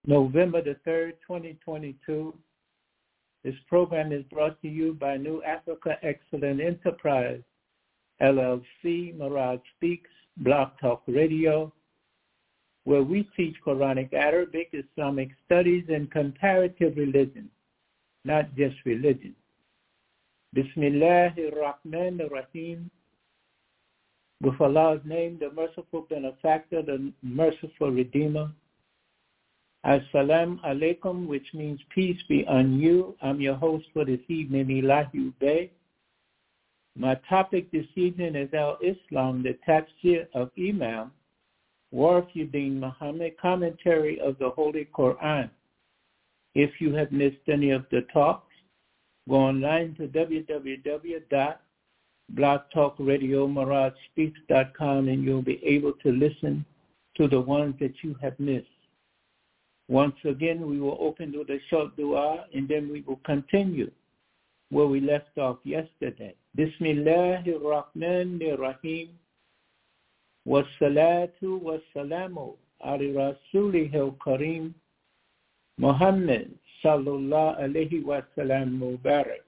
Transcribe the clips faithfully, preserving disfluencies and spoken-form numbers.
November the third, twenty twenty-two. This program is brought to you by New Africa Excellent Enterprise, L L C, Mirage Speaks, Blog Talk Radio, where we teach Quranic, Arabic, Islamic studies, and comparative religion, not just religion. Bismillahir Rahmanir Rahim. With Allah's name, the merciful benefactor, the merciful redeemer. As-salam alaikum, which means peace be on you. I'm your host for this evening, Elahi Bey. My topic this evening is Al-Islam, the tafsir of Imam Warafuddin Muhammad, commentary of the Holy Quran. If you have missed any of the talks, go online to w w w dot blog talk radio mirage speaks dot com and you'll be able to listen to the ones that you have missed. Once again, we will open with a short dua, and then we will continue where we left off yesterday. Bismillahir Rahmanir Rahim. Wassalatu wassalamu ala rasulihil kareem Muhammad sallallahu alayhi wa sallam mubarak.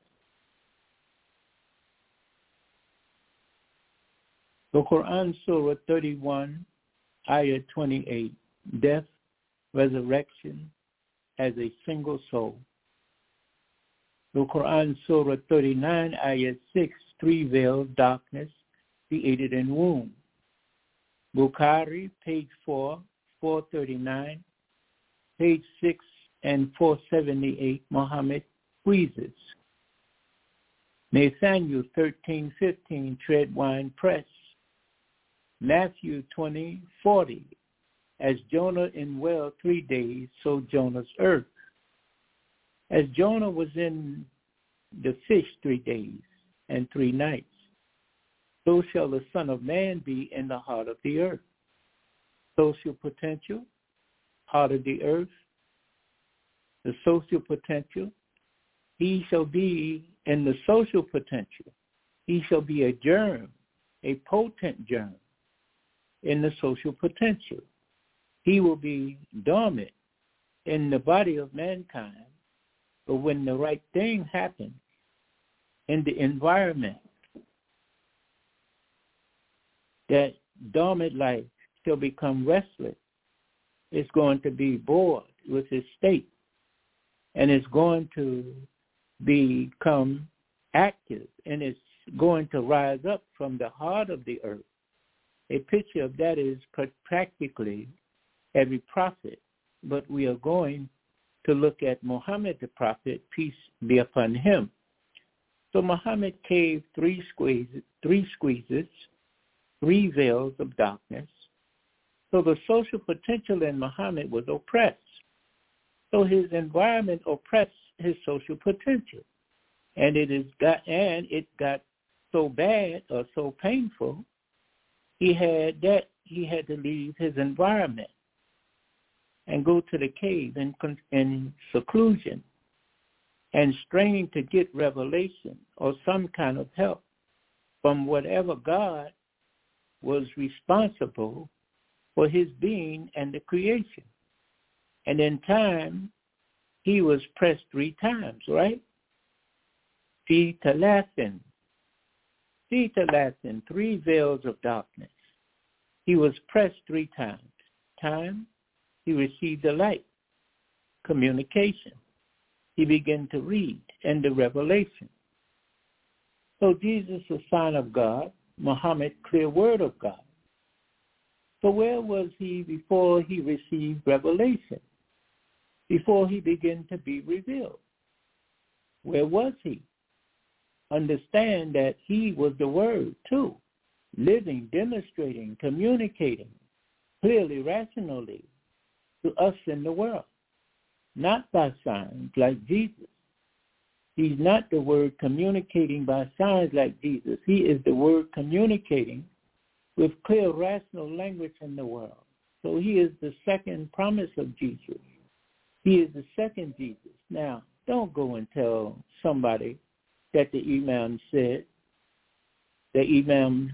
The Quran, Surah thirty-one, Ayah twenty-eight, Death, Resurrection as a single soul. The Quran, Surah thirty-nine, Ayah six, Three veils, darkness, created in womb. Bukhari, page four, four thirty-nine, page six and four seventy-eight, Muhammad wheezes. Nathaniel thirteen fifteen, tread wine press. Matthew twenty forty, as Jonah in well three days, so Jonah's earth. As Jonah was in the fish three days and three nights, so shall the Son of Man be in the heart of the earth. Social potential, heart of the earth, the social potential. He shall be in the social potential. He shall be a germ, a potent germ in the social potential. He will be dormant in the body of mankind, but when the right thing happens in the environment, that dormant life shall become restless. It's going to be bored with its state, and it's going to become active, and it's going to rise up from the heart of the earth. A picture of that is practically every prophet, but we are going to look at Muhammad the prophet, peace be upon him. So Muhammad caved three squeezes, three squeezes, three veils of darkness. So the social potential in Muhammad was oppressed. So his environment oppressed his social potential, and it is got and it got so bad or so painful. He had that he had to leave his environment and go to the cave in, in seclusion and straining to get revelation or some kind of help from whatever God was responsible for his being and the creation. And in time, he was pressed three times, right? Fi talathin. Fi talathin, three veils of darkness. He was pressed three times. Time, he received the light, communication. He began to read and the revelation. So Jesus, the Son of God, Muhammad, clear word of God. So where was he before he received revelation? Before he began to be revealed? Where was he? Understand that he was the Word too, living, demonstrating, communicating clearly, rationally to us in the world, not by signs like Jesus. He's not the Word communicating by signs like Jesus. He is the Word communicating with clear, rational language in the world. So he is the second promise of Jesus. He is the second Jesus. Now, don't go and tell somebody that the Imam said, the Imam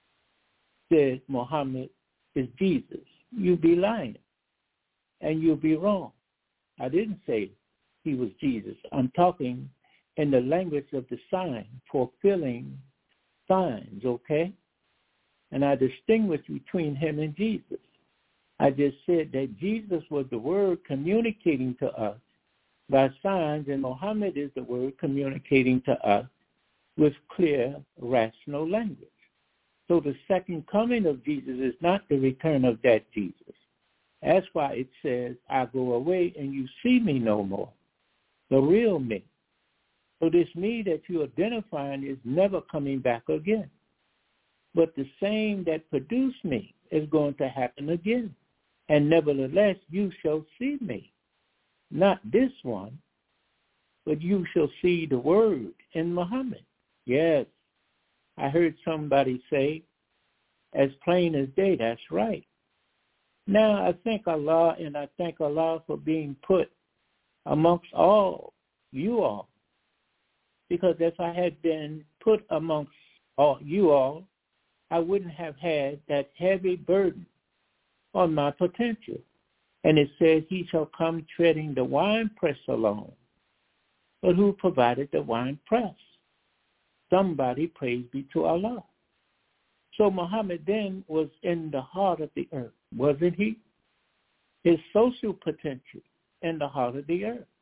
said Muhammad is Jesus. You'll be lying, and you'll be wrong. I didn't say he was Jesus. I'm talking in the language of the sign, fulfilling signs, okay? And I distinguish between him and Jesus. I just said that Jesus was the word communicating to us by signs, and Muhammad is the word communicating to us with clear, rational language. So the second coming of Jesus is not the return of that Jesus. That's why it says, I go away and you see me no more, the real me. So this me that you're identifying is never coming back again. But the same that produced me is going to happen again. And nevertheless, you shall see me. Not this one, but you shall see the word in Muhammad. Yes, I heard somebody say, as plain as day, that's right. Now, I thank Allah, and I thank Allah for being put amongst all, you all. Because if I had been put amongst all you all, I wouldn't have had that heavy burden on my potential. And it says, he shall come treading the winepress alone. But who provided the winepress? Somebody, praise be to Allah. So Muhammad then was in the heart of the earth, wasn't he? His social potential in the heart of the earth.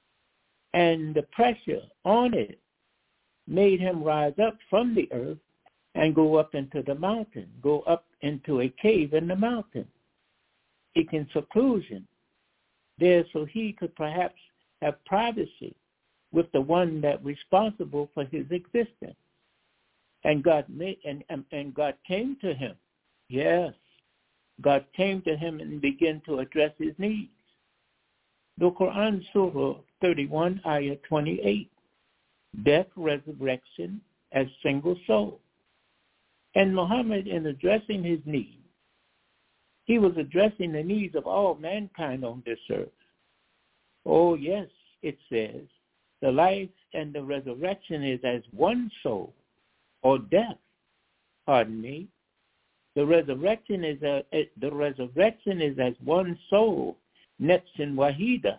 And the pressure on it made him rise up from the earth and go up into the mountain, go up into a cave in the mountain, seeking seclusion there so he could perhaps have privacy with the one that responsible for his existence. And God made, and, and, and God came to him. Yes, God came to him and began to address his needs. The Quran, Surah thirty-one, Ayah twenty-eight, death, resurrection as single soul. And Muhammad, in addressing his needs, he was addressing the needs of all mankind on this earth. Oh, yes, it says, the life and the resurrection is as one soul, or death, pardon me. The resurrection is a, the resurrection is as one soul, Nefsin Wahida.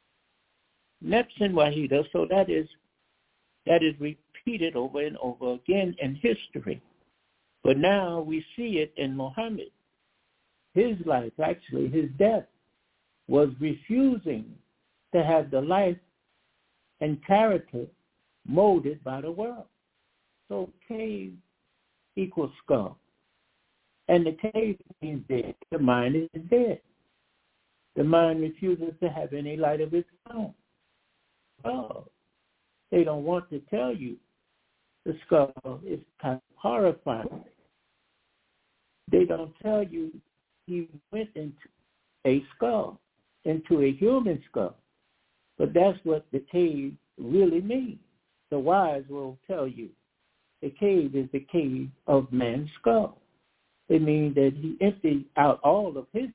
Nefsin Wahida, so that is that is repeated over and over again in history. But now we see it in Muhammad. His life, actually his death, was refusing to have the life and character molded by the world. So cave equals skull. And the cave means dead. The mind is dead. The mind refuses to have any light of its own. Oh, they don't want to tell you the skull is kind of horrifying. They don't tell you he went into a skull, into a human skull. But that's what the cave really means. The wise will tell you the cave is the cave of man's skull. It means that he emptied out all of his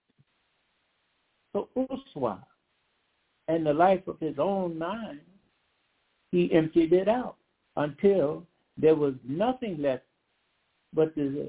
so uswa, and the life of his own mind, he emptied it out until there was nothing left but the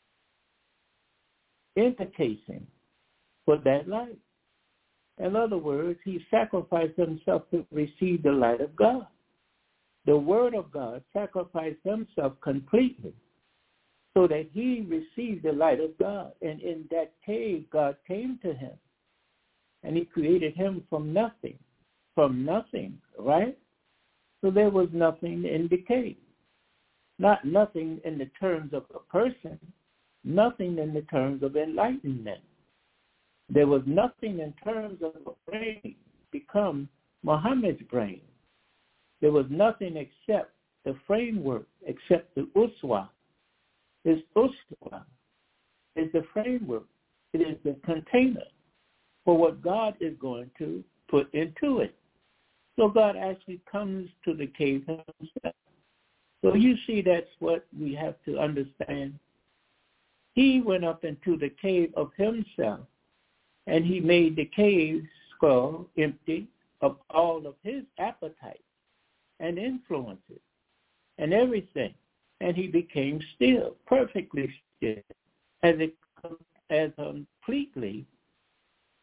intercasing for that life. In other words, he sacrificed himself to receive the light of God. The Word of God sacrificed himself completely so that he received the light of God. And in that cave, God came to him, and he created him from nothing, from nothing, right? So there was nothing in the cave. Not nothing in the terms of a person, nothing in the terms of enlightenment. There was nothing in terms of a brain become Muhammad's brain. There was nothing except the framework, except the uswa. His uswa is the framework. It is the container for what God is going to put into it. So God actually comes to the cave himself. So you see, that's what we have to understand. He went up into the cave of himself, and he made the cave skull empty of all of his appetites and influences and everything. And he became still, perfectly still, as, it, as completely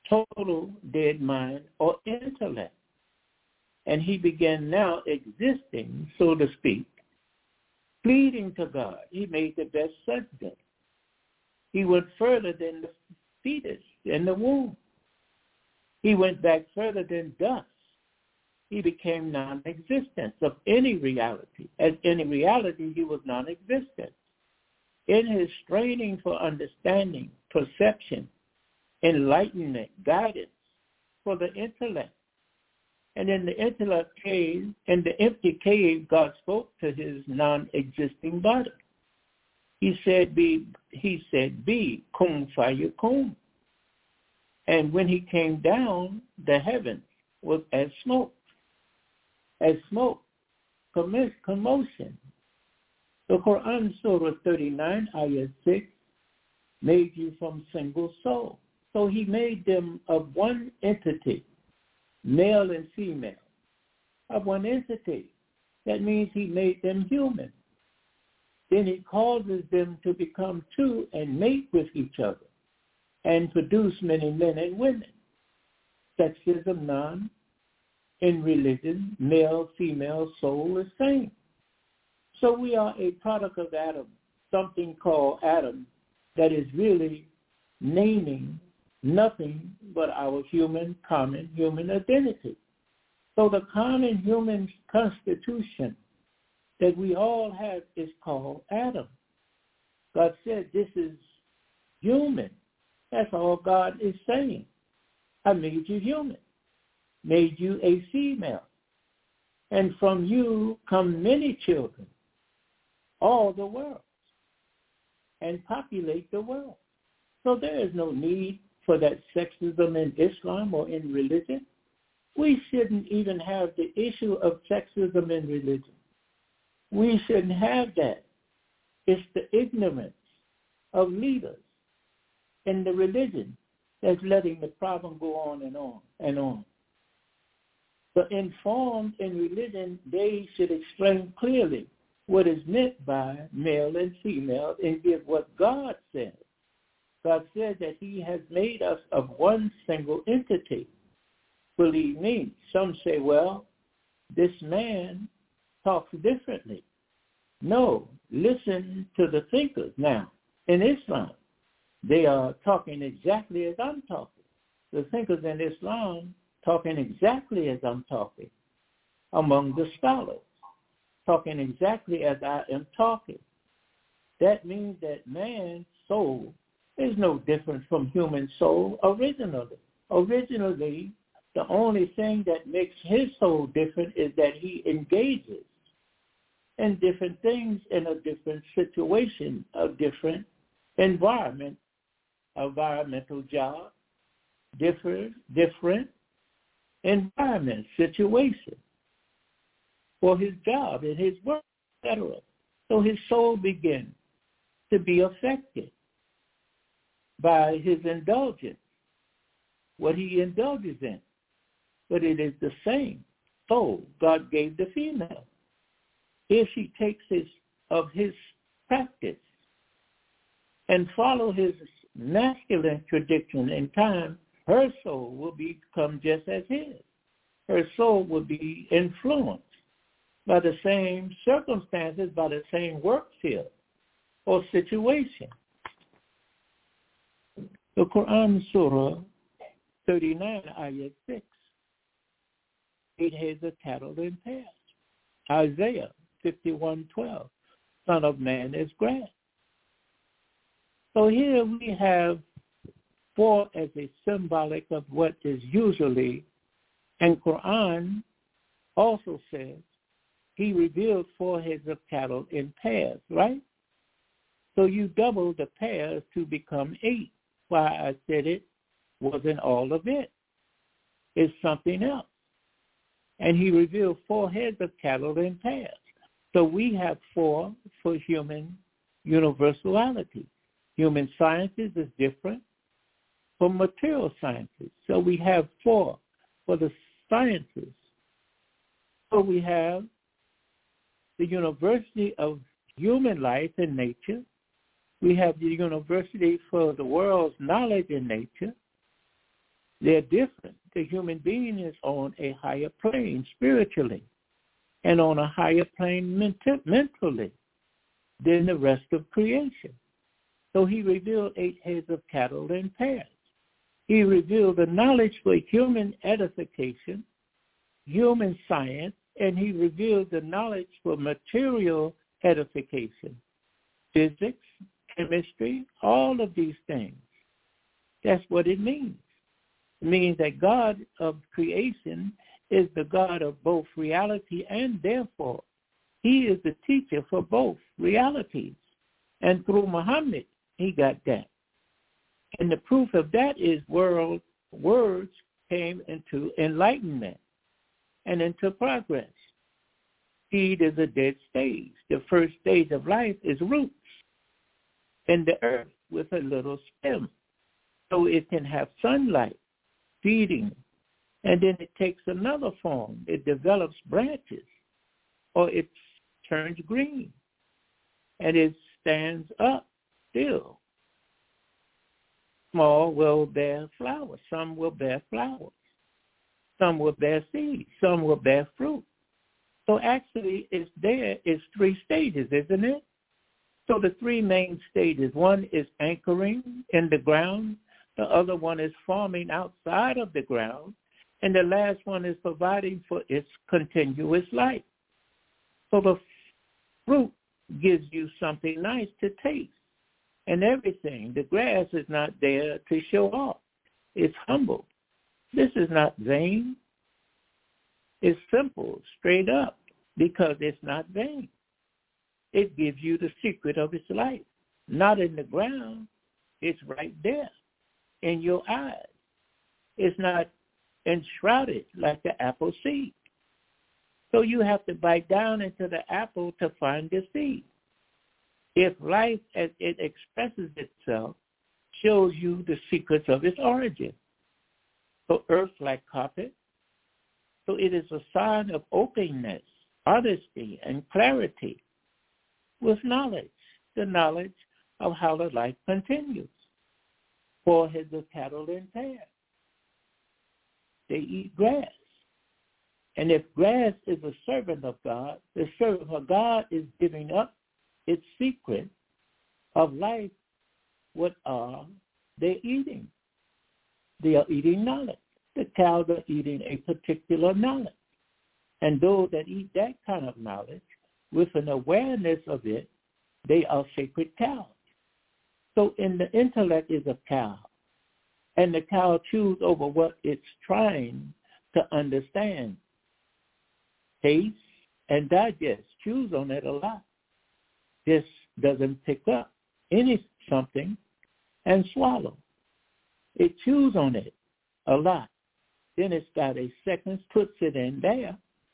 total dead mind or intellect. And he began now existing, so to speak, pleading to God. He made the best subject. He went further than the fetus in the womb. He went back further than dust. He became non-existent of any reality. As any reality, he was non-existent. In his straining for understanding, perception, enlightenment, guidance for the intellect. And in the intellect cave, in the empty cave, God spoke to his non-existing body. He said, be, he said, be, kum fayakun. And when he came down, the heavens was as smoke, as smoke, commotion. The Quran, Surah thirty-nine, Ayah six, made you from single soul. So he made them of one entity, male and female, of one entity. That means he made them human. Then he causes them to become two and mate with each other and produce many men and women. Sexism none. In religion, male, female, soul is same. So we are a product of Adam, something called Adam that is really naming nothing but our human, common human identity. So the common human constitution that we all have is called Adam. God said this is human. That's all God is saying. I made you human, made you a female. And from you come many children, all the world, and populate the world. So there is no need for that sexism in Islam or in religion. We shouldn't even have the issue of sexism in religion. We shouldn't have that. It's the ignorance of leaders in the religion that's letting the problem go on and on and on. The informed in religion, they should explain clearly what is meant by male and female and give what God says. God says that he has made us of one single entity. Believe me, some say, well, this man talks differently. No, listen to the thinkers now. In Islam, they are talking exactly as I'm talking. The thinkers in Islam talking exactly as I'm talking. Among the scholars, talking exactly as I am talking. That means that man's soul is no different from human soul originally. Originally, the only thing that makes his soul different is that he engages in different things in a different situation, a different environment, environmental job, different, different environment, situation for his job and his work, et cetera. So his soul begins to be affected by his indulgence, what he indulges in. But it is the same soul God gave the female. If she takes his of his practice and follow his masculine tradition in time, her soul will become just as his. Her soul will be influenced by the same circumstances, by the same work field or situation. The Quran, Surah thirty-nine, Ayah six. Eight heads of cattle in pairs. Isaiah fifty-one twelve. Son of man is grass. So here we have four as a symbolic of what is usually, and Quran also says he revealed four heads of cattle in pairs, right? So you double the pairs to become eight. Why I said it wasn't all of it. It's something else. And he revealed four heads of cattle in pairs. So we have four for human universality. Human sciences is different from material sciences. So we have four for the sciences. So we have the University of Human Life and Nature. We have the University for the World's Knowledge in Nature. They're different. The human being is on a higher plane spiritually and on a higher plane ment- mentally than the rest of creation. So he revealed eight heads of cattle in pairs. He revealed the knowledge for human edification, human science, and he revealed the knowledge for material edification, physics, chemistry, all of these things. That's what it means. It means that God of creation is the God of both reality and therefore he is the teacher for both realities. And through Muhammad, he got that. And the proof of that is world words came into enlightenment and into progress. Seed is a dead stage. The first stage of life is roots in the earth with a little stem. So it can have sunlight, feeding, and then it takes another form. It develops branches, or it turns green, and it stands up still. Small will bear flowers. Some will bear flowers. Some will bear seeds. Some will bear fruit. So actually, it's there. It's three stages, isn't it? So the three main stages, one is anchoring in the ground, the other one is forming outside of the ground, and the last one is providing for its continuous life. So the fruit gives you something nice to taste and everything. The grass is not there to show off. It's humble. This is not vain. It's simple, straight up, because it's not vain. It gives you the secret of its life. Not in the ground. It's right there in your eyes. It's not enshrouded like the apple seed. So you have to bite down into the apple to find the seed. If life as it expresses itself shows you the secrets of its origin. So earth like carpet. So it is a sign of openness, honesty, and clarity with knowledge, the knowledge of how the life continues. Four heads of cattle in pairs. They eat grass. And if grass is a servant of God, the servant of God is giving up its secret of life. What are they eating? They are eating knowledge. The cows are eating a particular knowledge. And those that eat that kind of knowledge, with an awareness of it, they are sacred cows. So in the intellect is a cow. And the cow chews over what it's trying to understand. Taste and digest, chews on it a lot. This doesn't pick up any something and swallow. It chews on it a lot. Then it's got a second, puts it in there,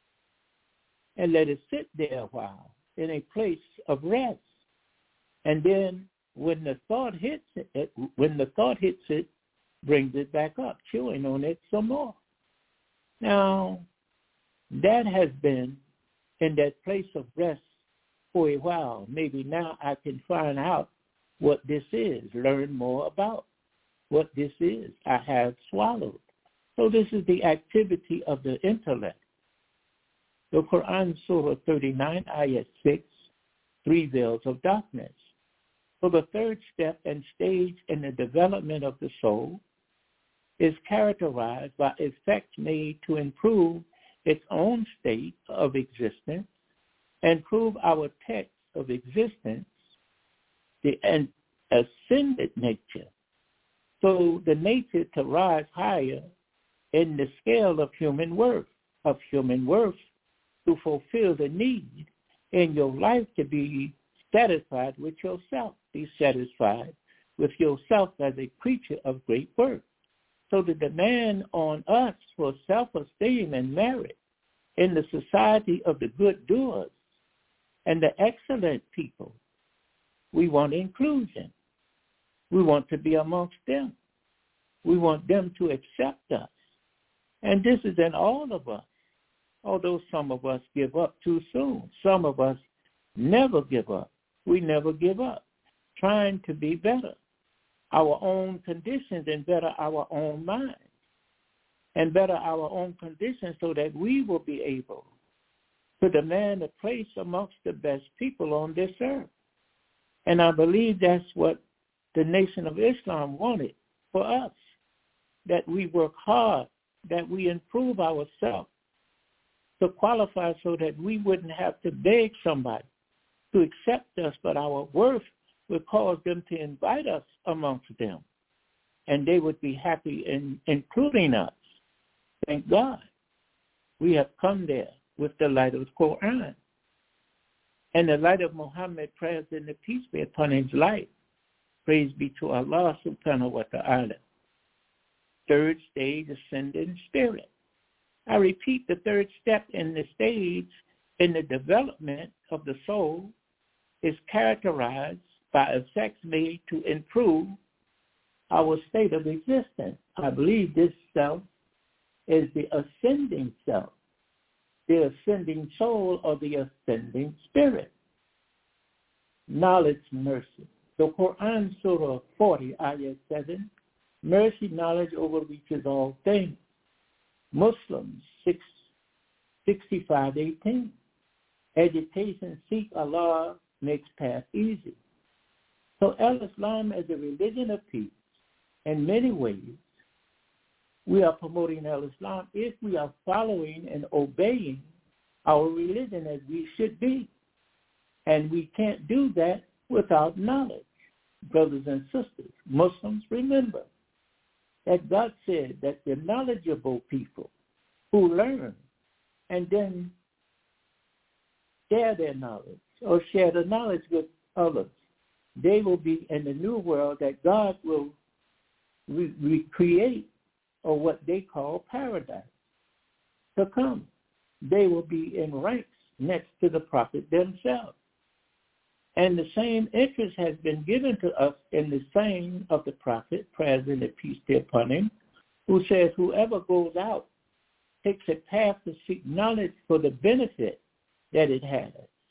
and let it sit there a while in a place of rest. And then when the thought hits it, when the thought hits it, brings it back up, chewing on it some more. Now, that has been in that place of rest for a while. Maybe now I can find out what this is, learn more about what this is. I have swallowed. So this is the activity of the intellect. The Quran, Surah thirty-nine, Ayat six, three veils of darkness. So the third step and stage in the development of the soul is characterized by effects made to improve its own state of existence and prove our text of existence, the ascended nature. So the nature to rise higher in the scale of human worth, of human worth to fulfill the need in your life to be satisfied with yourself, be satisfied with yourself as a creature of great worth. So the demand on us for self-esteem and merit in the society of the good doers and the excellent people, we want inclusion. We want to be amongst them. We want them to accept us. And this is in all of us, although some of us give up too soon. Some of us never give up. We never give up, trying to be better, our own conditions and better our own minds. and better our own condition so that we will be able to demand a place amongst the best people on this earth. And I believe that's what the Nation of Islam wanted for us, that we work hard, that we improve ourselves to qualify so that we wouldn't have to beg somebody to accept us, but our worth would cause them to invite us amongst them, and they would be happy in including us. Thank God we have come there with the light of the Quran and the light of Muhammad, praise and the peace be upon his life. Praise be to Allah subhanahu wa ta'ala. Third stage, ascending spirit. I repeat, the third step in the stage in the development of the soul is characterized by effects made to improve our state of existence. I believe this self is the ascending self, the ascending soul, or the ascending spirit. Knowledge, mercy. The Quran, Surah forty, Ayah seven, mercy, knowledge overreaches all things. Muslims, six, sixty-five, eighteen. Agitation, seek Allah, makes path easy. So Al-Islam is a religion of peace. In many ways, we are promoting Al-Islam if we are following and obeying our religion as we should be. And we can't do that without knowledge. Brothers and sisters, Muslims, remember that God said that the knowledgeable people who learn and then share their knowledge or share the knowledge with others, they will be in the new world that God will re- recreate, or what they call paradise, to come. They will be in ranks next to the prophet themselves. And the same interest has been given to us in the saying of the prophet, praise and peace be upon him, who says, whoever goes out takes a path to seek knowledge for the benefit that it has,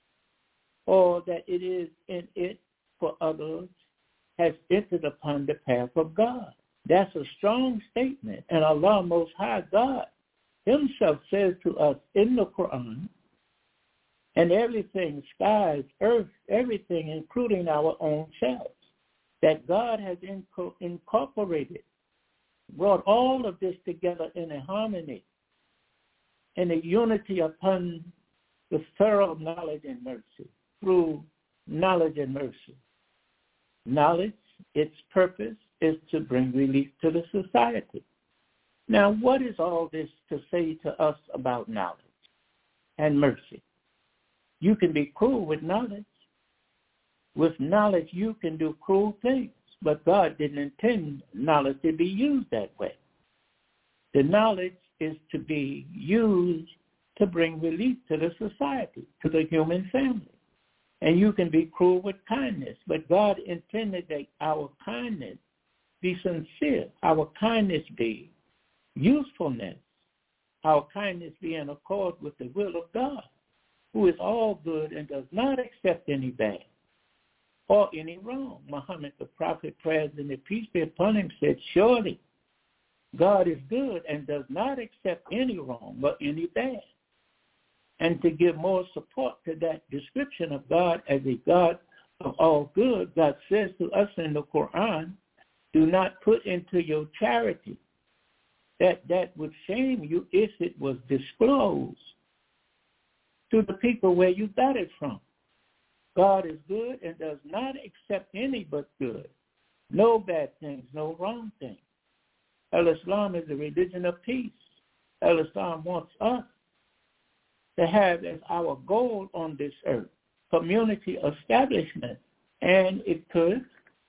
or that it is in it for others, has entered upon the path of God. That's a strong statement. And Allah Most High God himself says to us in the Quran, and everything, skies, earth, everything, including our own selves, that God has inco- incorporated, brought all of this together in a harmony, in a unity upon the thorough knowledge and mercy, through knowledge and mercy. Knowledge, its purpose is to bring relief to the society. Now, what is all this to say to us about knowledge and mercy? You can be cruel with knowledge. With knowledge, you can do cruel things, but God didn't intend knowledge to be used that way. The knowledge is to be used to bring relief to the society, to the human family. And you can be cruel with kindness, but God intended that our kindness be sincere, our kindness be usefulness, our kindness be in accord with the will of God, who is all good and does not accept any bad or any wrong. Muhammad, the prophet, praise and the peace be upon him, said, surely God is good and does not accept any wrong or any bad. And to give more support to that description of God as a God of all good, God says to us in the Quran, do not put into your charity that that would shame you if it was disclosed to the people where you got it from. God is good and does not accept any but good. No bad things, no wrong things. Al-Islam is a religion of peace. Al-Islam wants us to have as our goal on this earth community establishment. And it could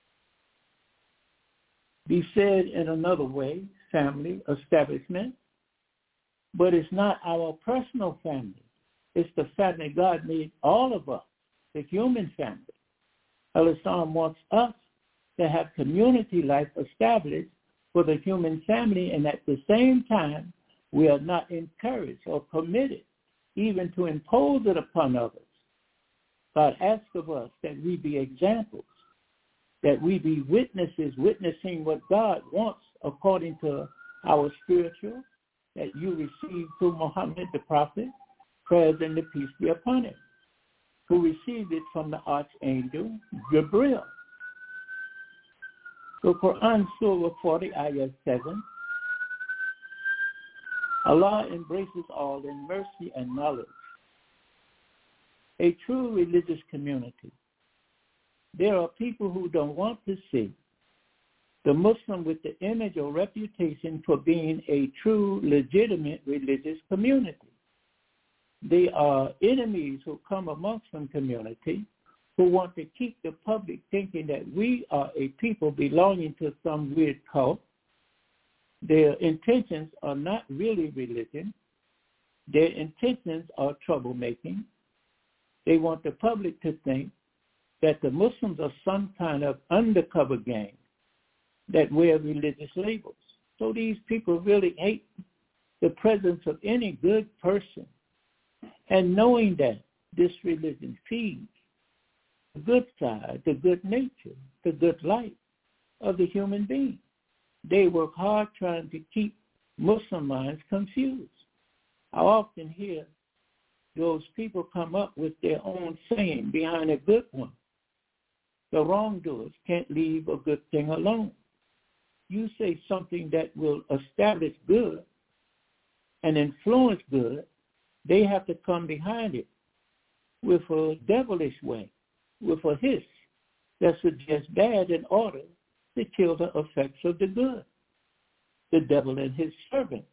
be said in another way, family establishment, but it's not our personal family. It's the family God made all of us, the human family. Al-Islam wants us to have community life established for the human family, and at the same time, we are not encouraged or permitted even to impose it upon others. God asks of us that we be examples, that we be witnesses, witnessing what God wants according to our spiritual, that you received through Muhammad the prophet, prayers and the peace be upon him, who received it from the archangel Gabriel. So Quran Surah forty, Ayah seven, Allah embraces all in mercy and knowledge. A true religious community. There are people who don't want to see the Muslim with the image or reputation for being a true, legitimate religious community. They are enemies who come amongst some community who want to keep the public thinking that we are a people belonging to some weird cult. Their intentions are not really religion. Their intentions are troublemaking. They want the public to think that the Muslims are some kind of undercover gang that wear religious labels. So these people really hate the presence of any good person. And knowing that this religion feeds the good side, the good nature, the good life of the human being, they work hard trying to keep Muslim minds confused. I often hear those people come up with their own saying behind a good one. The wrongdoers can't leave a good thing alone. You say something that will establish good and influence good, they have to come behind it with a devilish way, with a hiss that suggests bad in order to kill the effects of the good, the devil and his servants.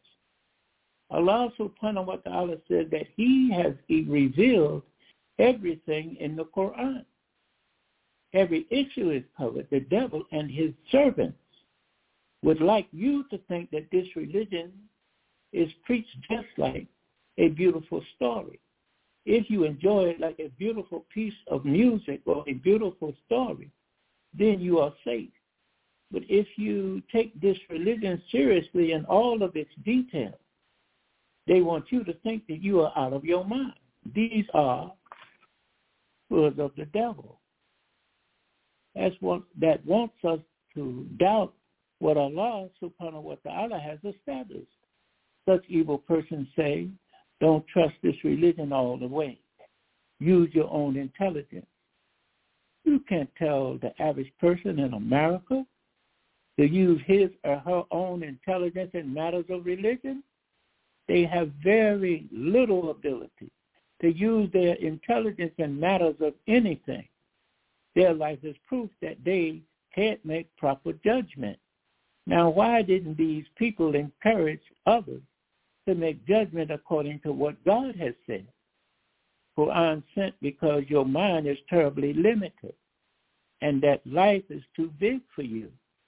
Allah subhanahu wa ta'ala said that he has revealed everything in the Quran. Every issue is covered. The devil and his servants would like you to think that this religion is preached just like a beautiful story. If you enjoy it like a beautiful piece of music or a beautiful story, then you are safe. But if you take this religion seriously in all of its details, they want you to think that you are out of your mind. These are words of the devil. That's what that wants us to doubt what Allah subhanahu wa ta'ala has established. Such evil persons say, don't trust this religion all the way. Use your own intelligence. You can't tell the average person in America to use his or her own intelligence in matters of religion. They have very little ability to use their intelligence in matters of anything. Their life is proof that they can't make proper judgment. Now, why didn't these people encourage others to make judgment according to what God has said? Quran sent because your mind is terribly limited and that life is too big for you.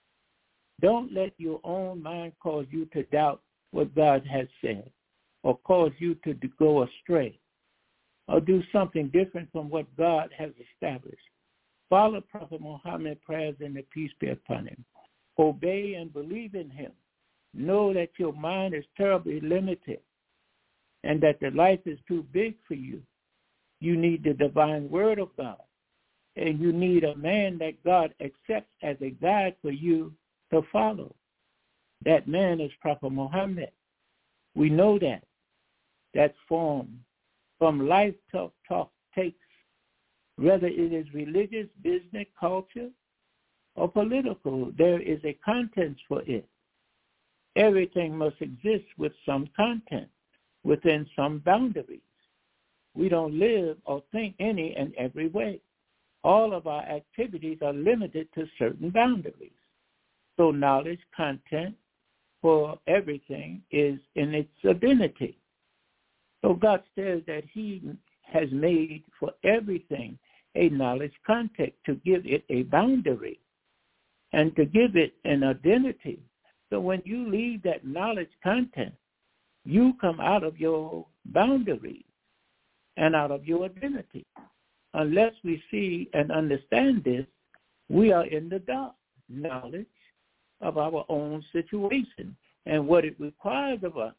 Don't let your own mind cause you to doubt what God has said or cause you to go astray or do something different from what God has established. Follow Prophet Muhammad, prayers and the peace be upon him. Obey and believe in him. Know that your mind is terribly limited and that the life is too big for you. You need the divine word of God, and you need a man that God accepts as a guide for you to follow. That man is Prophet Muhammad. We know that. That form from life talk, talk takes, whether it is religious, business, culture, or political, there is a content for it. Everything must exist with some content, within some boundaries. We don't live or think any and every way. All of our activities are limited to certain boundaries. So knowledge, content for everything is in its identity. So God says that he has made for everything a knowledge content to give it a boundary and to give it an identity. So when you leave that knowledge content, you come out of your boundaries and out of your identity. Unless we see and understand this, we are in the dark knowledge of our own situation and what it requires of us.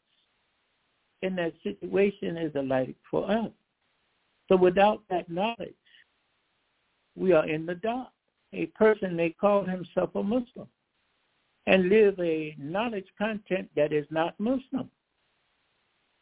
And that situation is a light for us. So without that knowledge, we are in the dark. A person may call himself a Muslim and live a knowledge content that is not Muslim.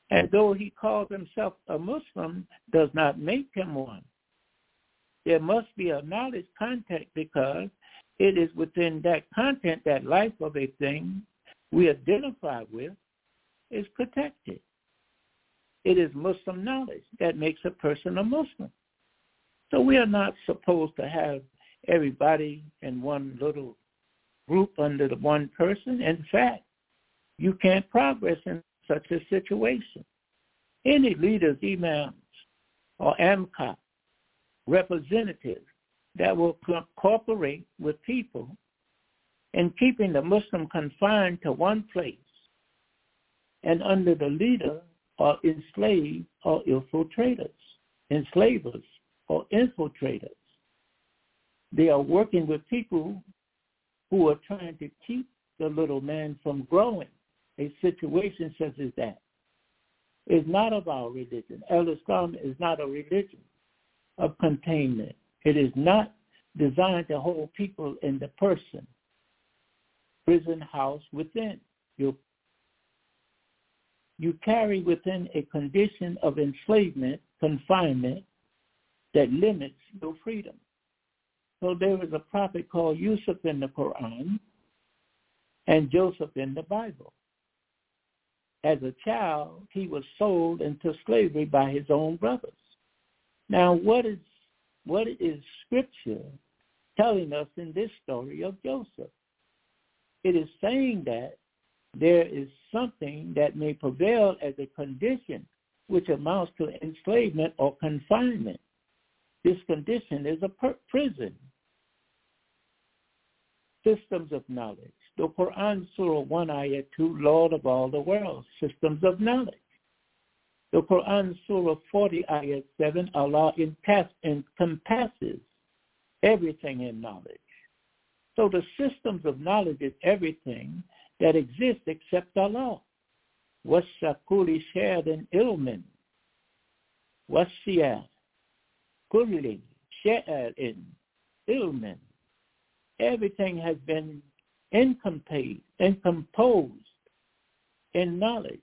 And though he calls himself a Muslim, does not make him one. There must be a knowledge content because it is within that content that life of a thing we identify with is protected. It is Muslim knowledge that makes a person a Muslim. So we are not supposed to have everybody in one little group under the one person. In fact, you can't progress in such a situation. Any leaders, imams, or AMCA representatives that will co- cooperate with people in keeping the Muslim confined to one place and under the leader are enslaved or infiltrators, enslavers or infiltrators. They are working with people who are trying to keep the little man from growing. A situation such as that is not of our religion. Al-Islam is not a religion of containment. It is not designed to hold people in the person, prison house within. You, you carry within a condition of enslavement, confinement, that limits your freedom. So there is a prophet called Yusuf in the Quran and Joseph in the Bible. As a child, he was sold into slavery by his own brothers. Now, what is what is Scripture telling us in this story of Joseph? It is saying that there is something that may prevail as a condition which amounts to enslavement or confinement. This condition is a per- prison. Systems of knowledge. The Quran, Surah one, Ayah two, Lord of all the world, systems of knowledge. The Quran, Surah forty, Ayah seven, Allah encompasses everything in knowledge. So the systems of knowledge is everything that exists except Allah. وَالشَّكُولِ شَيْءٍ إِلْمٍ وَالشِّيَا كُلِّ شَيْءٍ إِلْمٍ. Everything has been incomplete and composed in knowledge.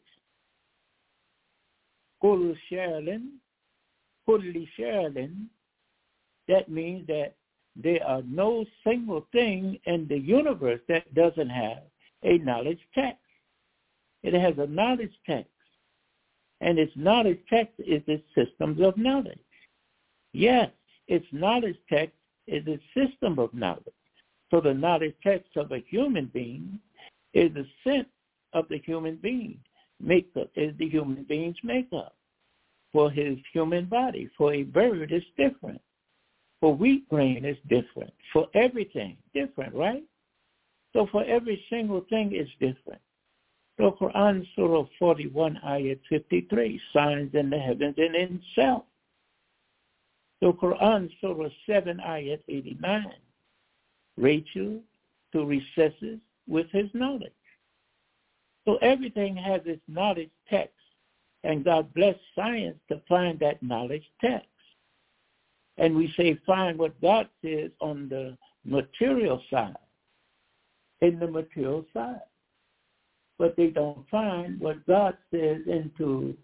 Kullu shay'in, kulli shay'in. That means that there are no single thing in the universe that doesn't have a knowledge text. It has a knowledge text, and its knowledge text is its systems of knowledge. Yes, its knowledge text is its system of knowledge. So the knowledge text of a human being is the sense of the human being. Makeup is the human being's makeup. For his human body, for a bird, it's different. For wheat grain, it's different. For everything, different, right? So for every single thing, it's different. So Quran Surah forty-one, Ayat fifty-three, signs in the heavens and in itself. So Quran Surah seven, Ayat eighty-nine, Rachel to recesses with his knowledge. So everything has its knowledge text, and God bless science to find that knowledge text. And we say find what God says on the material side, in the material side. But they don't find what God says into,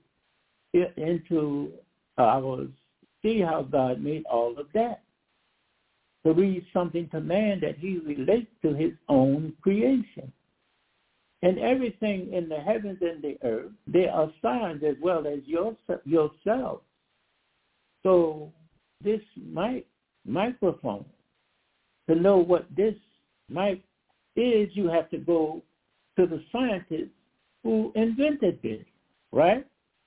into ours. See how God made all of that. To read something to man that he relates to his own creation. And everything in the heavens and the earth, there are signs as well as your, yourself. So this mic, microphone, to know what this mic is, you have to go to the scientist who invented this, right?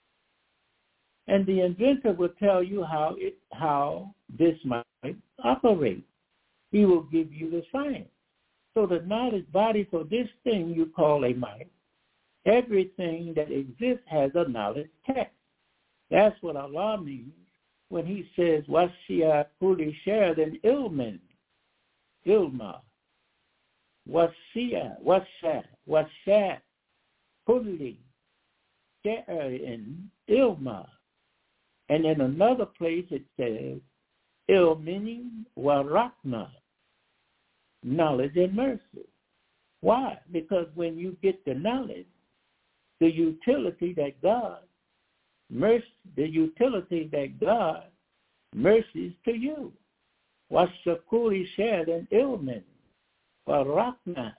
And the inventor will tell you how it, how this mic operates. He will give you the science. So the knowledge body for this thing you call a mic, everything that exists has a knowledge text. That's what Allah means when he says, وَشِيَا كُلِّ شَيْءٍ إِلْمٍ إِلْمًا وَشِيَا وَشَا وَشَا كُلِّ شَيْءٍ إِلْمًا. And in another place it says, إِلْمٍ وَرَحْمَةٍ, knowledge and mercy. Why? Because when you get the knowledge, the utility that God mercy, the utility that God mercies to you. Washakuri shared an ilmin for Rahman.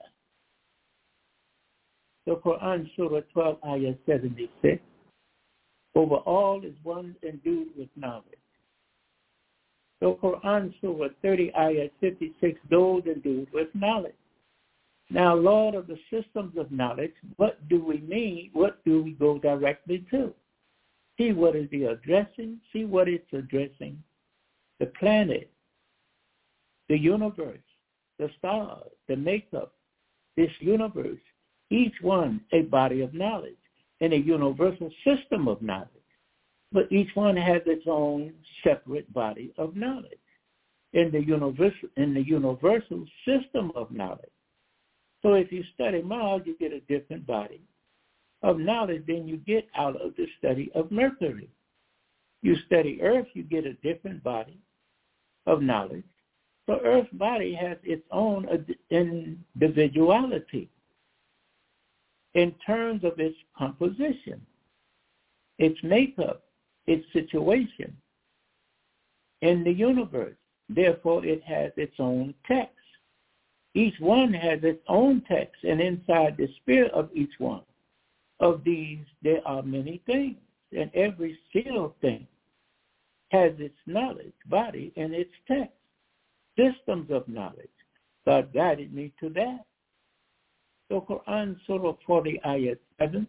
The Quran, Surah twelve, Ayah seventy-six. Over all is one endued with knowledge. The Quran, Surah thirty, Ayah fifty-six, those endued with knowledge. Now, Lord of the systems of knowledge, what do we mean? What do we go directly to? See what is the addressing? See what it's addressing. The planet, the universe, the stars, the makeup, this universe, each one a body of knowledge and a universal system of knowledge. But each one has its own separate body of knowledge in the universal, in the universal system of knowledge. So if you study Mars, you get a different body of knowledge than you get out of the study of Mercury. You study Earth, you get a different body of knowledge. So Earth's body has its own individuality in terms of its composition, its makeup, its situation in the universe. Therefore, it has its own text. Each one has its own text, and inside the spirit of each one of these, there are many things, and every single thing has its knowledge body and its text, systems of knowledge. God guided me to that. So Quran, Surah forty, Ayat seven,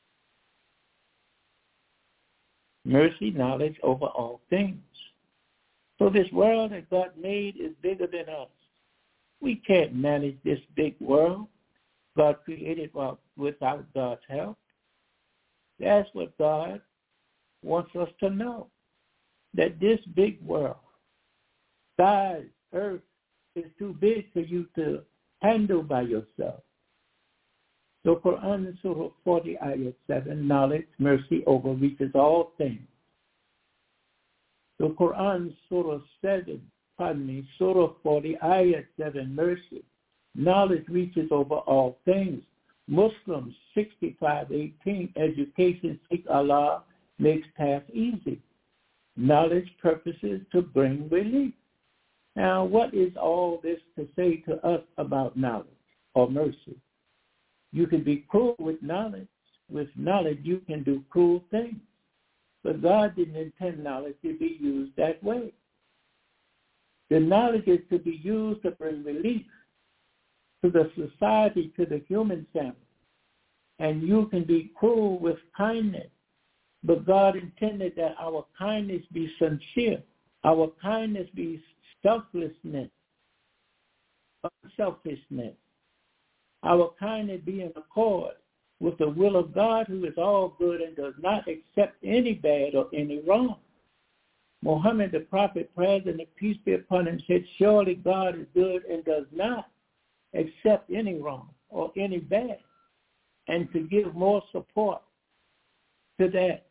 mercy, knowledge over all things. So this world that God made is bigger than us. We can't manage this big world God created without God's help. That's what God wants us to know, that this big world, size, earth, is too big for you to handle by yourself. So Quran, Surah forty, Ayat seven, knowledge, mercy overreaches all things. So Quran, Surah seven, pardon me, Surah forty, Ayat seven, mercy, knowledge reaches over all things. Muslims, sixty-five eighteen, education, seek Allah, makes path easy. Knowledge purposes to bring relief. Now, what is all this to say to us about knowledge or mercy? You can be cruel with knowledge. With knowledge, you can do cruel things. But God didn't intend knowledge to be used that way. The knowledge is to be used to bring relief to the society, to the human family. And you can be cruel with kindness. But God intended that our kindness be sincere. Our kindness be selflessness, unselfishness. Our kindness be in accord with the will of God, who is all good and does not accept any bad or any wrong. Muhammad, the prophet, praise and peace be upon him, said, surely God is good and does not accept any wrong or any bad. And to give more support to that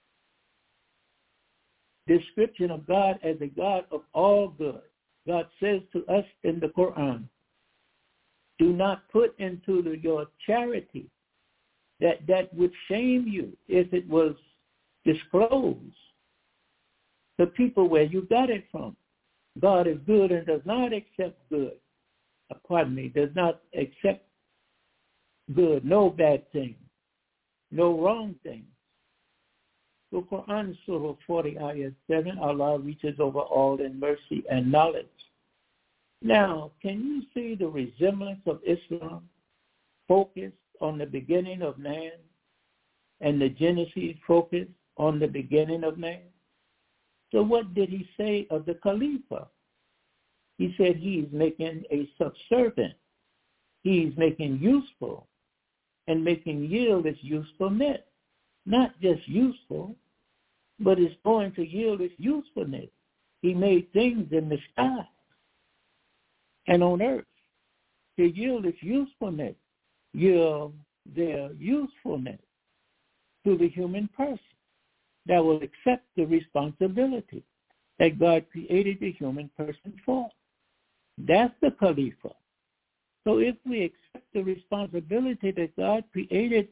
description of God as a God of all good, God says to us in the Quran, do not put into the, your charity that that would shame you if it was disclosed to people where you got it from. God is good and does not accept good. Pardon me, does not accept good, no bad thing, no wrong thing. So Quran, Surah forty, Ayat seven, Allah reaches over all in mercy and knowledge. Now, can you see the resemblance of Islam focused on the beginning of man and the Genesis focused on the beginning of man? So what did he say of the Khalifa? He said he's making a subservient. He's making useful and making yield its usefulness. Not just useful, but it's going to yield its usefulness. He made things in the sky and on earth to yield its usefulness, yield their usefulness to the human person that will accept the responsibility that God created the human person for. That's the Khalifa. So if we accept the responsibility that God created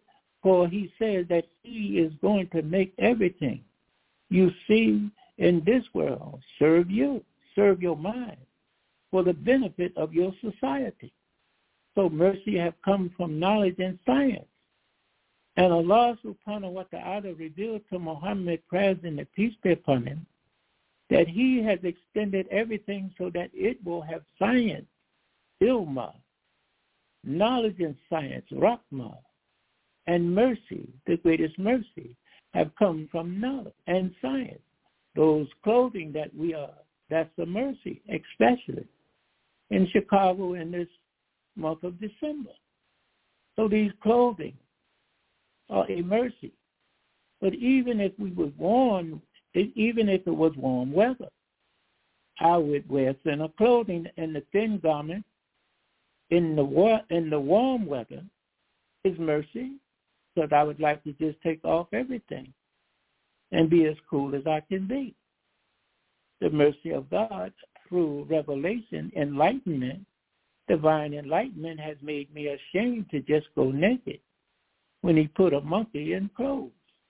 For he says that he is going to make everything you see in this world serve you, serve your mind, for the benefit of your society. So mercy have come from knowledge and science. And Allah subhanahu wa ta'ala revealed to Muhammad, praise and peace be upon him, that he has extended everything so that it will have science, ilma, knowledge and science, rahmah, and mercy, the greatest mercy, have come from knowledge and science. Those clothing that we are, that's a mercy, especially in Chicago in this month of December. So these clothing are a mercy. But even if we were warm, even if it was warm weather, I would wear thinner clothing, and the thin garment in the war, in the warm weather is mercy, because I would like to just take off everything and be as cool as I can be. The mercy of God through revelation, enlightenment, divine enlightenment has made me ashamed to just go naked when he put a monkey in clothes.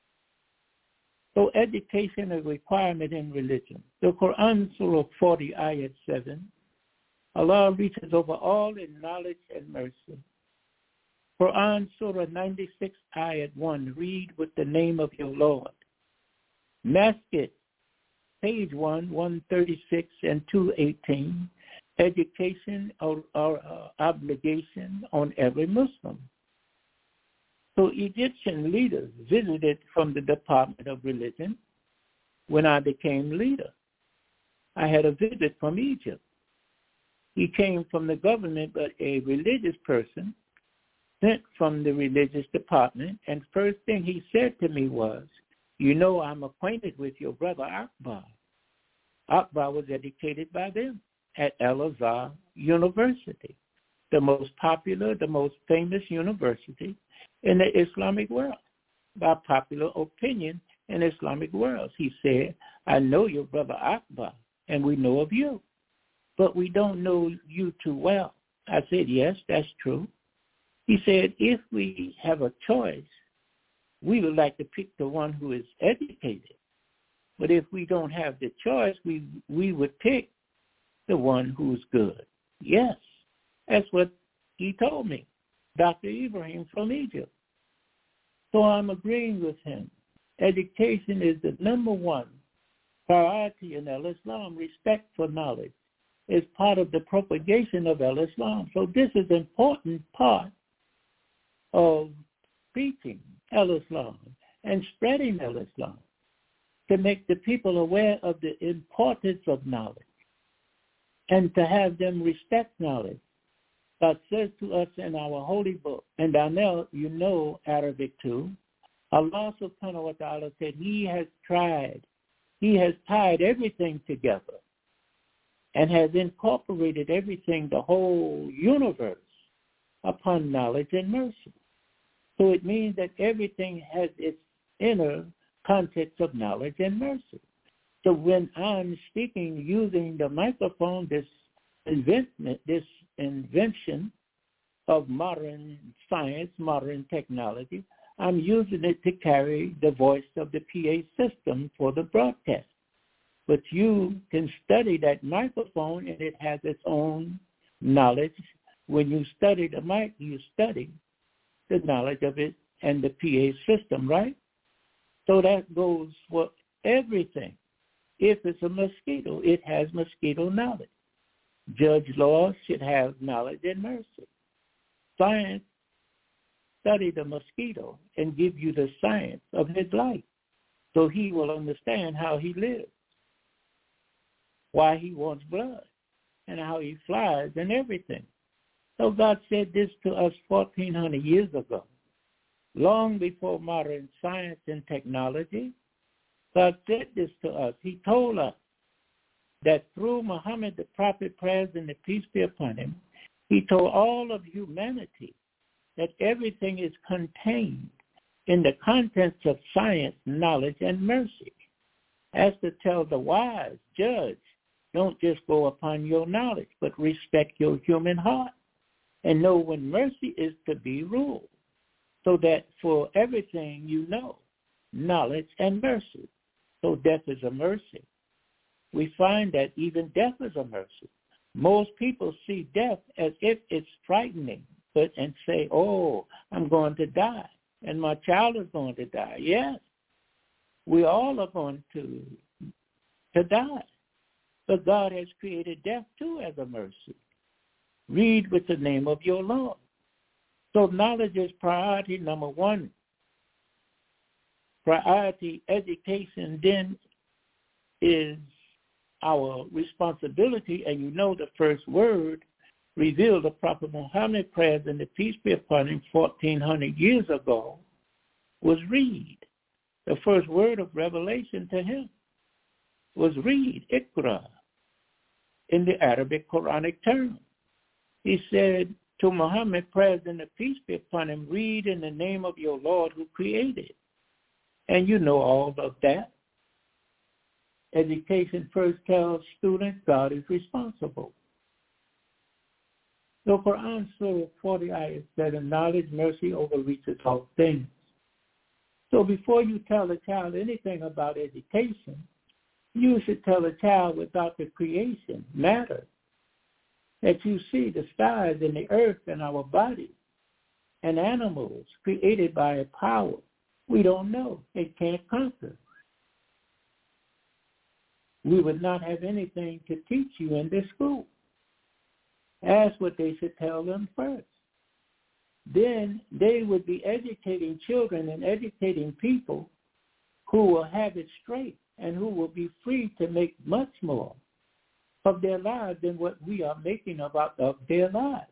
So education is a requirement in religion. The Quran, Surah forty, Ayat seven, Allah reaches over all in knowledge and mercy. Quran, Surah ninety-six, Ayat one, read with the name of your Lord. Masjid, page one, one thirty-six and two eighteen, education or, or uh, obligation on every Muslim. So Egyptian leaders visited from the Department of Religion when I became leader. I had a visit from Egypt. He came from the government, but a religious person sent from the religious department, and first thing he said to me was, you know, I'm acquainted with your brother Akbar. Akbar was educated by them at Al-Azhar University, the most popular, the most famous university in the Islamic world, by popular opinion in the Islamic world. He said, I know your brother Akbar, and we know of you, but we don't know you too well. I said, yes, that's true. He said, if we have a choice, we would like to pick the one who is educated. But if we don't have the choice, we we would pick the one who's good. Yes, that's what he told me, Doctor Ibrahim from Egypt. So I'm agreeing with him. Education is the number one priority in Al-Islam. Respect for knowledge is part of the propagation of Al-Islam. So this is an important part of preaching Al-Islam and spreading Al-Islam, to make the people aware of the importance of knowledge and to have them respect knowledge. God says to us in our holy book, and I know you know Arabic too, Allah subhanahu wa ta'ala said he has tried, he has tied everything together and has incorporated everything, the whole universe, upon knowledge and mercy. So it means that everything has its inner context of knowledge and mercy. So when I'm speaking using the microphone, this invention, this invention of modern science, modern technology, I'm using it to carry the voice of the P A system for the broadcast. But you can study that microphone, and it has its own knowledge. When you study the mic, you study the knowledge of it and the P A system, right? So that goes for everything. If it's a mosquito, it has mosquito knowledge. Judge Law should have knowledge and mercy. Science, study the mosquito and give you the science of his life, so he will understand how he lives, why he wants blood, and how he flies and everything. So God said this to us fourteen hundred years ago. Long before modern science and technology, God said this to us. He told us that through Muhammad, the prophet, praise and the peace be upon him, he told all of humanity that everything is contained in the contents of science, knowledge, and mercy. As to tell the wise, judge, don't just go upon your knowledge, but respect your human heart and know when mercy is to be ruled. so that for everything you know, knowledge and mercy. So death is a mercy. We find that even death is a mercy. Most people see death as if it's frightening, but and say, oh, I'm going to die, and my child is going to die. Yes, we all are going to, to die. But God has created death too as a mercy. Read with the name of your Lord. So knowledge is priority number one. Priority education then is our responsibility, and you know the first word revealed the Prophet Muhammad prayers and the peace be upon him fourteen hundred years ago was read. The first word of revelation to him was read, Iqra, in the Arabic Quranic term. He said to Muhammad, prayers and the peace be upon him, read in the name of your Lord who created. And you know all of that. Education first tells students God is responsible. The Quran Surah forty ayat said, knowledge, mercy overreaches all things. So before you tell a child anything about education, you should tell a child without the creation, matter, that you see the stars and the earth and our bodies and animals created by a power we don't know, it can't conquer. We would not have anything to teach you in this school. That's what they should tell them first. Then they would be educating children and educating people who will have it straight and who will be free to make much more of their lives than what we are making about of their lives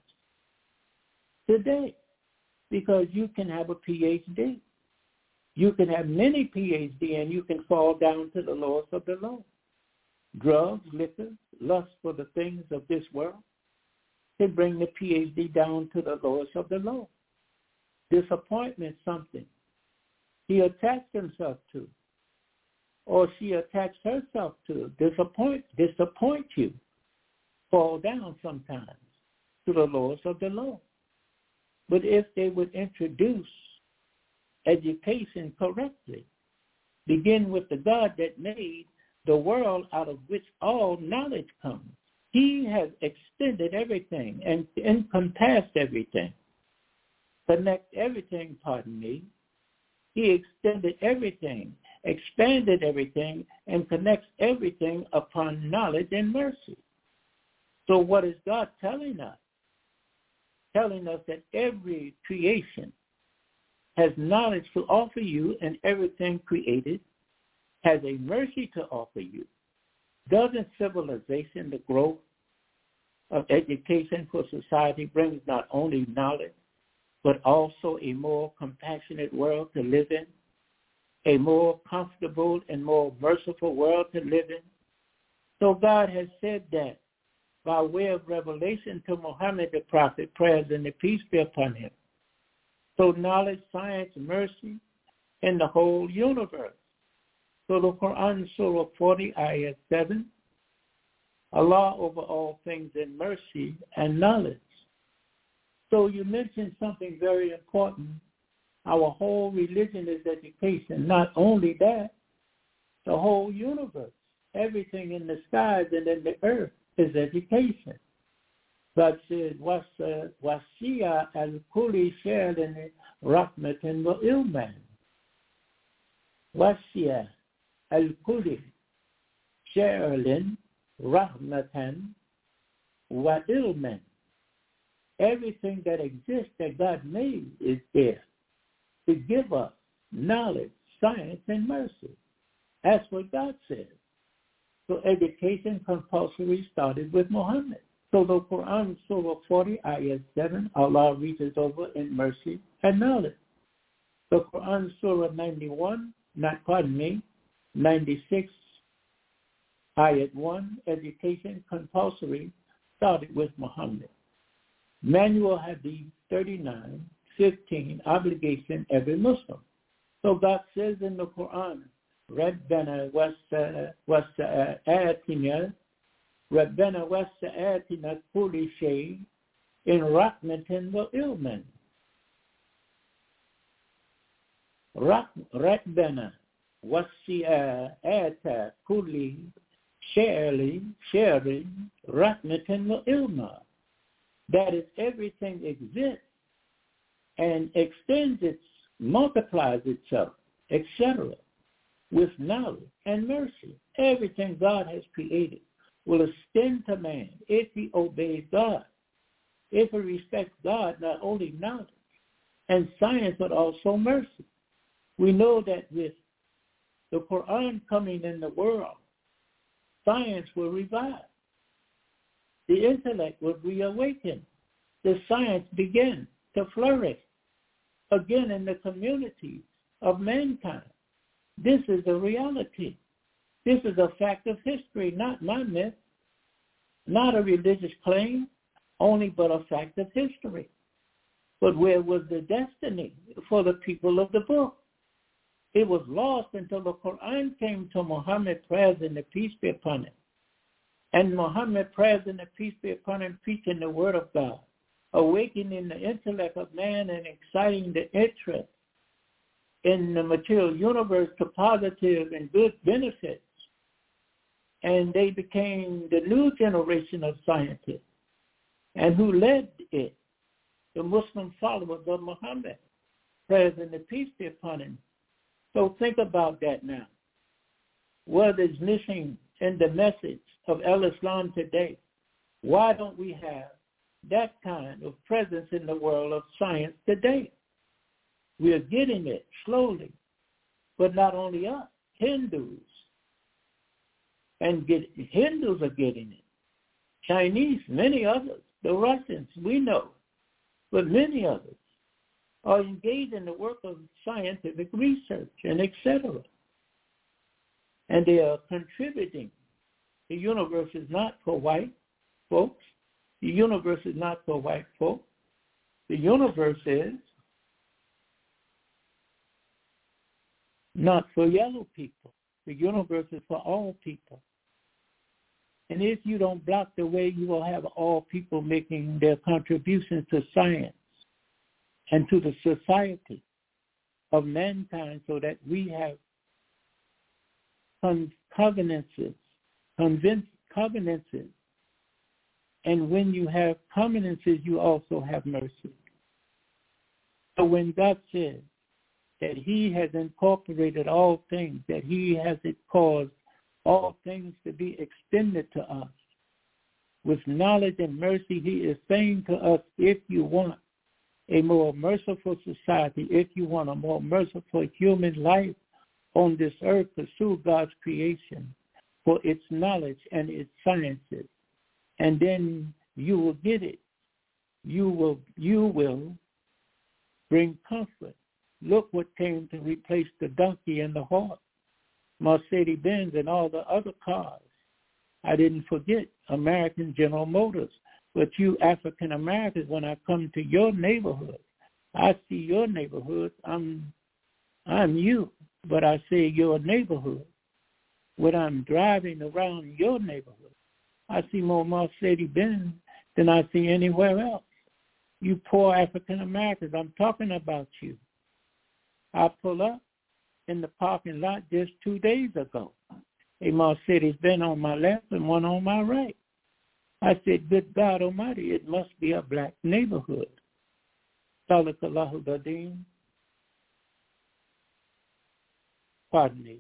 today. Because you can have a P H D. You can have many P H D and you can fall down to the lowest of the low. Drugs, liquor, lust for the things of this world can bring the P H D down to the lowest of the low. Disappointment, something he attached himself to, or she attached herself to, disappoint, disappoint you, fall down sometimes to the lowest of the low. But if they would introduce education correctly, begin with the God that made the world out of which all knowledge comes. He has extended everything and encompassed everything. Connect everything, pardon me. He extended everything, expanded everything, and connects everything upon knowledge and mercy. So what is God telling us? Telling us that every creation has knowledge to offer you, and everything created has a mercy to offer you. Doesn't civilization, the growth of education for society, brings not only knowledge, but also a more compassionate world to live in, a more comfortable and more merciful world to live in? So God has said that by way of revelation to Muhammad the Prophet, prayers and the peace be upon him. So knowledge, science, mercy, and the whole universe. So the Quran, Surah forty, ayat seven, Allah over all things in mercy and knowledge. So you mentioned something very important. Our whole religion is education. Not only that, the whole universe, everything in the skies and in the earth is education. God says, Wasiya al-Kuli sharin rahmatan wa ilman. Wasiya al-Kuli sharin rahmatan wa ilman. Everything that exists that God made is there to give us knowledge, science, and mercy. That's what God says. So education compulsory started with Muhammad. So the Quran, Surah forty, ayat seven, Allah reaches over in mercy and knowledge. The Quran, Surah ninety-one, not pardon me, ninety-six, ayat one, education compulsory started with Muhammad. Manual Hadith thirty-nine, fifteen, obligation every Muslim. So God says in the Quran, Rabbana wasa'atina, Rabbana wasa'atina kulli shay in rahmatin wa ilman. Ratbana, Wasia Ata, Kuli, Sherli, Sherri, Ratmatan Ilma. That is, everything exists and extends its, multiplies itself, et cetera, with knowledge and mercy. Everything God has created will extend to man if he obeys God, if he respects God, not only knowledge and science, but also mercy. We know that with the Quran coming in the world, science will revive. The intellect will reawaken. The science begin to flourish again in the communities of mankind. This is a reality. This is a fact of history, not my myth, not a religious claim, only but a fact of history. But where was the destiny for the people of the book? It was lost until the Quran came to Muhammad, praise and the peace be upon him. And Muhammad, praise and the peace be upon him, preaching the word of God, awakening the intellect of man and exciting the interest in the material universe to positive and good benefits. And they became the new generation of scientists. And who led it? The Muslim followers of Muhammad, praise and the peace be upon him. So think about that now. What is missing in the message of El-Islam today? Why don't we have that kind of presence in the world of science today? We are getting it slowly, but not only us, Hindus. And get, Hindus are getting it. Chinese, many others. The Russians, we know. But many others are engaged in the work of scientific research and et cetera. And they are contributing. The universe is not for white folks. The universe is not for white folks. The universe is not for yellow people. The universe is for all people. And if you don't block the way, you will have all people making their contributions to science and to the society of mankind, so that we have covenances, convince covenances. And when you have covenances, you also have mercy. So when God says that he has incorporated all things, that he has it caused all things to be extended to us with knowledge and mercy, he is saying to us, if you want a more merciful society, if you want a more merciful human life on this earth, pursue God's creation for its knowledge and its sciences, and then you will get it. You will, you will bring comfort. Look what came to replace the donkey and the horse, Mercedes-Benz and all the other cars. I didn't forget American General Motors. But you African Americans, when I come to your neighborhood, I see your neighborhood. I'm, I'm you, but I see your neighborhood. When I'm driving around your neighborhood, I see more Mercedes-Benz than I see anywhere else. You poor African Americans, I'm talking about you. I pull up in the parking lot just two days ago. A Mercedes-Benz on my left and one on my right. I said, good God Almighty, it must be a black neighborhood. Salakallahu Dadeen. Pardon me.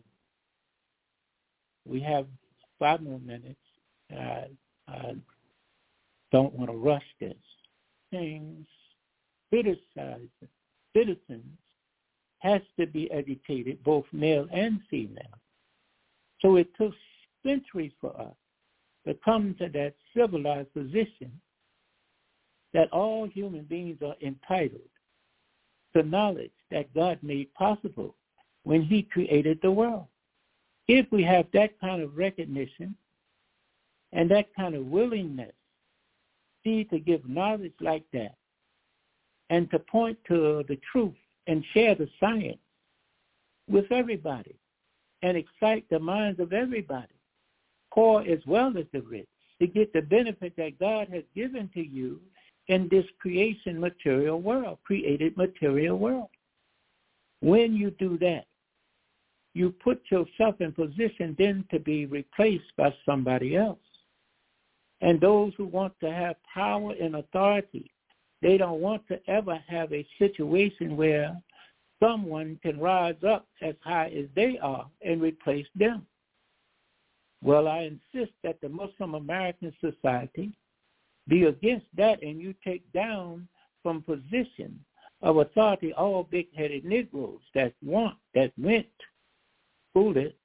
We have five more minutes. I, I don't want to rush this. Things, criticizing citizens has to be educated, both male and female. So it took centuries for us to come to that civilized position that all human beings are entitled to knowledge that God made possible when he created the world. If we have that kind of recognition and that kind of willingness, see, to give knowledge like that and to point to the truth and share the science with everybody and excite the minds of everybody, poor as well as the rich, to get the benefit that God has given to you in this creation material world, created material world. When you do that, you put yourself in position then to be replaced by somebody else. And those who want to have power and authority, they don't want to ever have a situation where someone can rise up as high as they are and replace them. Well, I insist that the Muslim American Society be against that, and you take down from position of authority all big-headed Negroes that want, that went, fool it.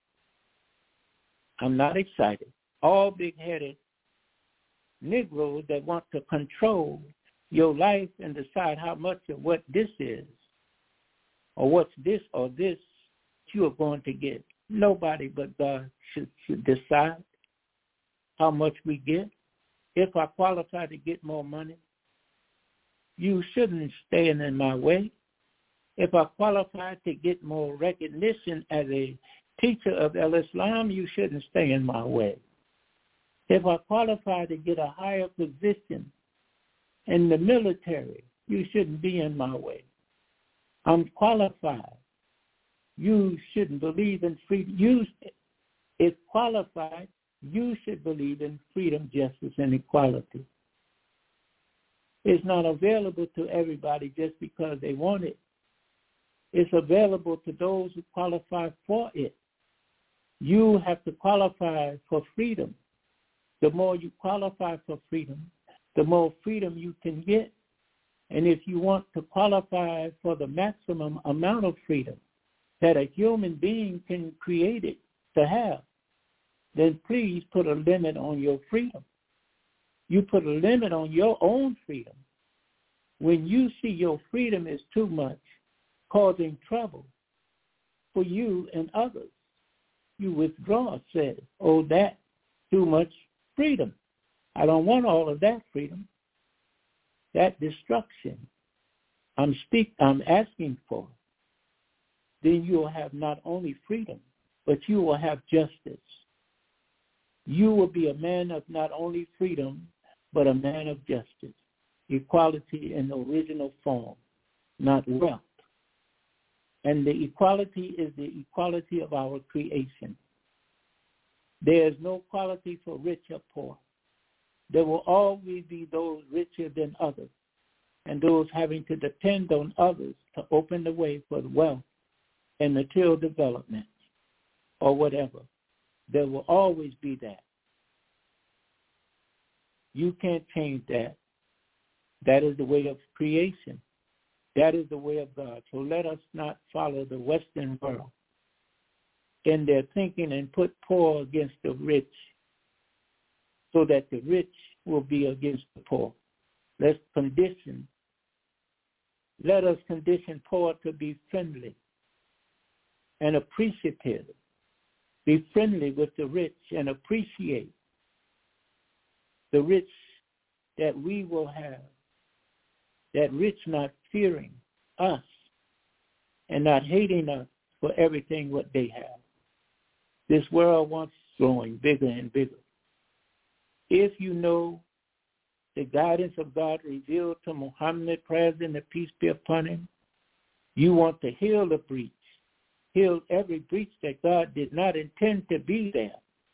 I'm not excited. All big-headed Negroes that want to control your life and decide how much of what this is, or what's this or this you are going to get. Nobody but God should, should decide how much we get. If I qualify to get more money, you shouldn't stand in my way. If I qualify to get more recognition as a teacher of Al-Islam, you shouldn't stay in my way. If I qualify to get a higher position in the military, you shouldn't be in my way. I'm qualified. You shouldn't believe in freedom. You, if qualified, you should believe in freedom, justice, and equality. It's not available to everybody just because they want it. It's available to those who qualify for it. You have to qualify for freedom. The more you qualify for freedom, the more freedom you can get. And if you want to qualify for the maximum amount of freedom that a human being can create it to have, then please put a limit on your freedom. You put a limit on your own freedom. When you see your freedom is too much, causing trouble for you and others, you withdraw, says, oh, that's too much freedom. I don't want all of that freedom. That destruction I'm speak I'm asking for. Then you will have not only freedom, but you will have justice. You will be a man of not only freedom, but a man of justice, equality in the original form, not wealth. And the equality is the equality of our creation. There is no equality for rich or poor. There will always be those richer than others, and those having to depend on others to open the way for wealth and material development or whatever. There will always be that. You can't change that. That is the way of creation. That is the way of God. So let us not follow the Western world in their thinking and put poor against the rich so that the rich will be against the poor. Let's condition, let us condition poor to be friendly and appreciative. Be friendly with the rich and appreciate the rich that we will have, that rich not fearing us and not hating us for everything what they have. This world wants growing bigger and bigger. If you know the guidance of God revealed to Muhammad, President and peace be upon him, you want to heal the breach, heal every breach that God did not intend to be there.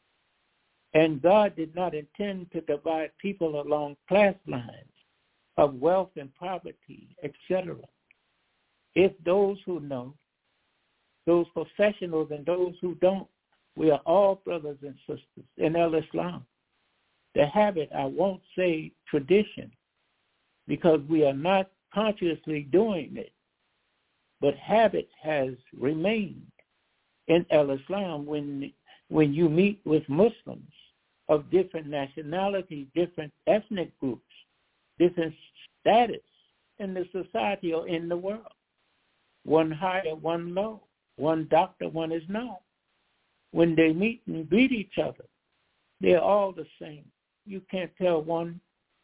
And God did not intend to divide people along class lines of wealth and poverty, et cetera. If those who know, those professionals and those who don't, we are all brothers and sisters in Al-Islam. The habit, I won't say tradition, because we are not consciously doing it, but habit has remained in Al-Islam when, when you meet with Muslims of different nationalities, different ethnic groups, different status in the society or in the world. One higher, one low, one doctor, one is not. When they meet and greet each other, they're all the same. You can't tell one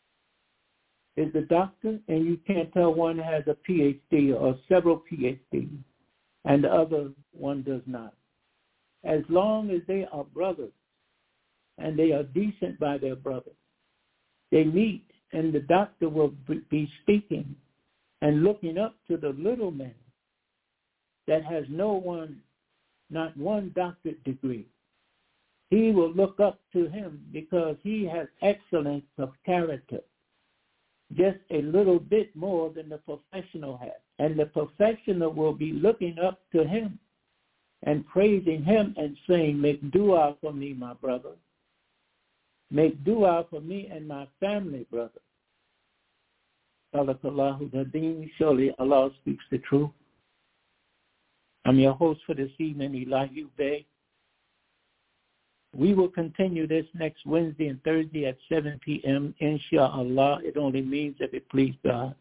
is a doctor, and you can't tell one has a P H D or several P H Ds, and the other one does not. As long as they are brothers, and they are decent by their brothers, they meet, and the doctor will be speaking and looking up to the little man. that has no one, not one doctorate degree. He will look up to him because he has excellence of character, just a little bit more than the professional has. And the professional will be looking up to him and praising him and saying, make dua for me, my brother. Make dua for me and my family, brother. Sadaqallahu Nadeem. Surely Allah speaks the truth. I'm your host for this evening, Elijah Bey. We will continue this next Wednesday and Thursday at seven p.m. Insha'Allah. It only means if it please God.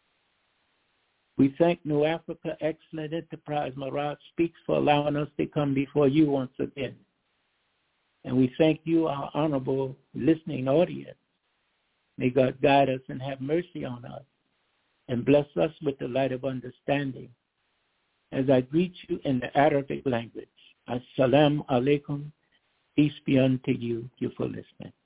We thank New Africa Excellent Enterprise Marad Speaks for allowing us to come before you once again. And we thank you, our honorable listening audience. May God guide us and have mercy on us and bless us with the light of understanding. As I greet you in the Arabic language, Assalamu alaikum, peace be unto you, you for listening.